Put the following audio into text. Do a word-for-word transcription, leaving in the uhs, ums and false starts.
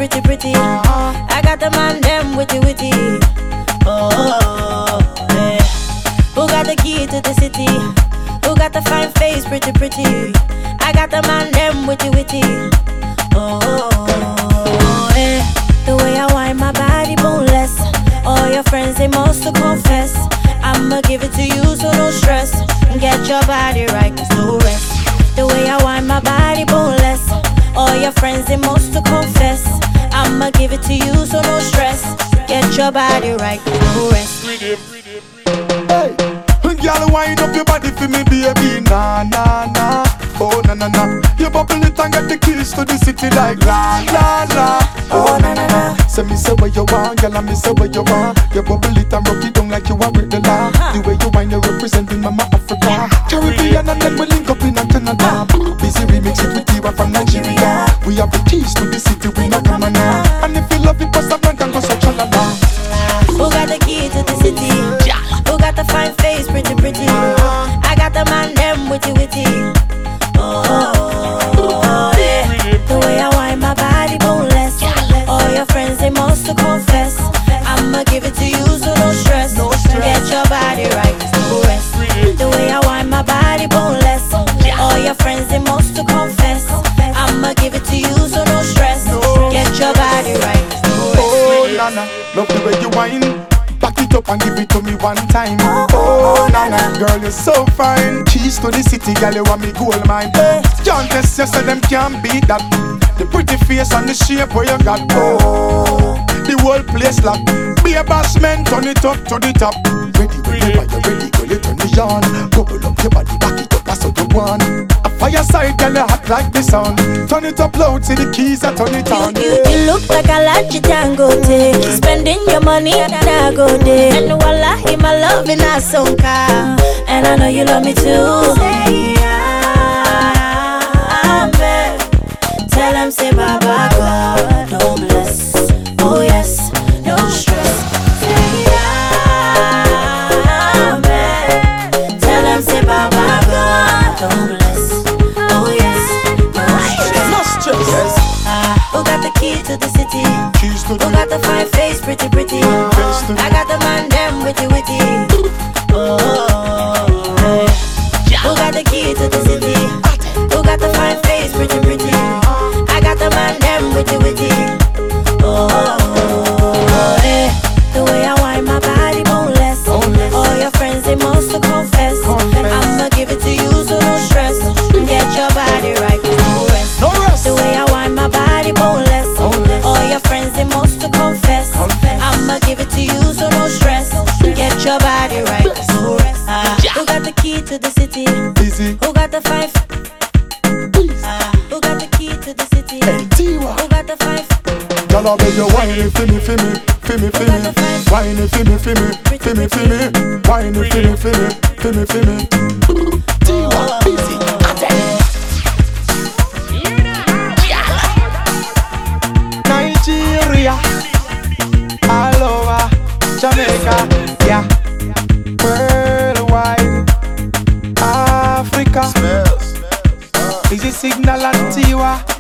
pretty, pretty. I got the man them witty, witty. Oh, yeah. Who got the key to the city? Who got the fine face, pretty, pretty? I got the man them witty, witty. Oh, yeah. The way I wind my body boneless. All your friends, they must to confess. I'ma give it to you, so no stress. Get your body right, cause no rest. The way I wind my body boneless. All your friends, they must to confess. I'ma give it to you, so no stress. Get your body right, no rest. Hey, girl, wind up your body for me, baby. Nah, nah, nah. Oh, nah, nah, nah. You bubble it and get the keys to the city like la, la, la. Oh, nah, nah, nah. Say me say what you want, girl, and me say what you want. You bubble it and rock it down like you are with the law. The way you wind, you representing Mama Africa. Caribbean and then we link up in Canada. Busy remix it with Tiwa from Nigeria. We have the keys to the city, we not come now. And if you love it, pass the blank and go so chalala. Who got the key to the city? Who got the fine face, pretty, pretty? I got the man them witty, witty. Oh, yeah. The way I wind my body boneless. All your friends, they must to confess. I'ma give it to you, so no stress. Get your body right, no rest. The way I wind my body boneless. All your friends, they must to confess. I'ma give it to you, so no stress. Get your body right, no rest. Oh, Nana, love the way you whine. Back it up and give it to me one time. Oh, Nana, girl, you're so fine. Keys to the city, girl, you want me gold mine. Can't test you, so them can't beat that. The pretty face and the shape where you got. Oh, the whole place locked. Be a boss man, turn it up to the top. Ready, whenever you're ready, girl, you turn me on. Bubble up your body, back it up, that's what you want. A fireside, girl, you hot like the sun. Turn it up loud, see the keys, I turn it on. You, you, you look like a lot you tango take. Spending your money, I go there. And wallahi, my love in a song car. And I know you love me too. Say amen. Tell him say Baba God, no bless. Oh yes, no stress. Say amen. Tell him say Baba God, no bless. Oh yes, no stress. Yes. Ah, who got the key to the city? Keys to Who the got the fine face, pretty, pretty? I got the man them witty, witty. Oh, yeah. Who got the key to the city? Who got the fine face, pretty, pretty? I got the man them witty, witty. Oh, yeah. The way I wind my body boneless. All your friends, they must to confess. I'ma give it to you, so no stress. Get your body right, no rest. No rest. The way I wind my body boneless. All your friends, they must to confess. I'ma give it to you, so no stress. Get your body right, no rest. Ah, who got the key to the city? Easy. Who got the five? Ah, who got the key to the city? Hey, Tiwa. Who got the five? Y'all love me, you whine it for me, for me, for me, for me. Whine it for me, for me, for me, for me. Whine it for me, for me, for me, for me. Tiwa, busy. Nigeria, all over Jamaica, yeah. Worldwide, Africa. Is it Signal and Tiwa?